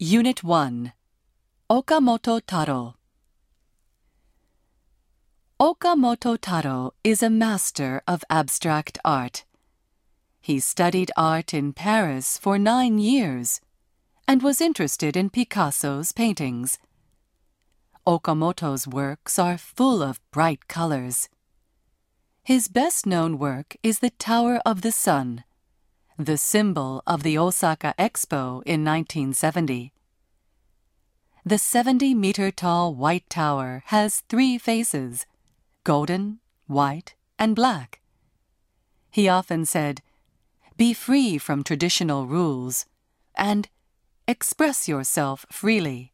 Unit 1. Okamoto Taro. Okamoto Taro is a master of abstract art. He studied art in Paris for 9 years and was interested in Picasso's paintings. Okamoto's works are full of bright colors. His best-known work is the Tower of the Sun, the symbol of the Osaka Expo in 1970. The 70-meter-tall White Tower has 3 faces: golden, white, and black. He often said, "Be free from traditional rules," and "Express yourself freely."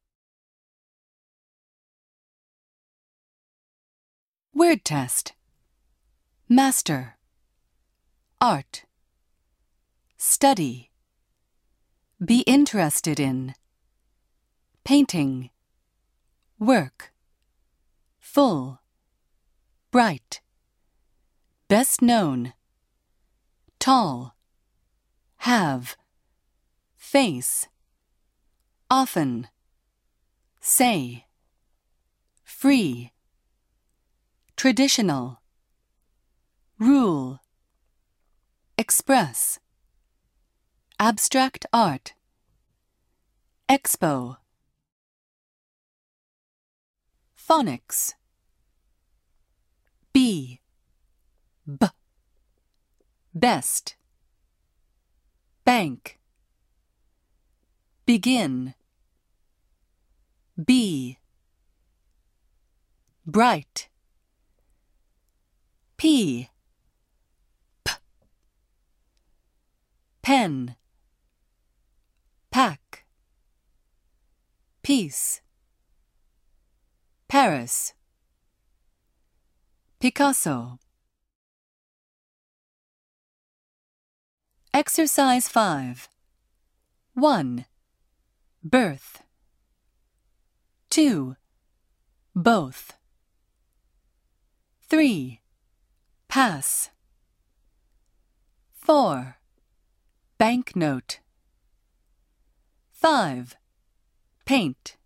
Word test. Master. Art. Study. Be interested in. Painting. Work. Full. Bright. Best known. Tall. Have. Face. Often. Say. Free. Traditional. Rule. Express. Abstract art. Expo. Phonics. B. B. Best. Bank. Begin. B. Bright. P. P. Pen. Pack. Peace. Paris. Picasso. Exercise 5. 1. Birth. 2. Both. 3. Pass. 4. Banknote. 5. Paint.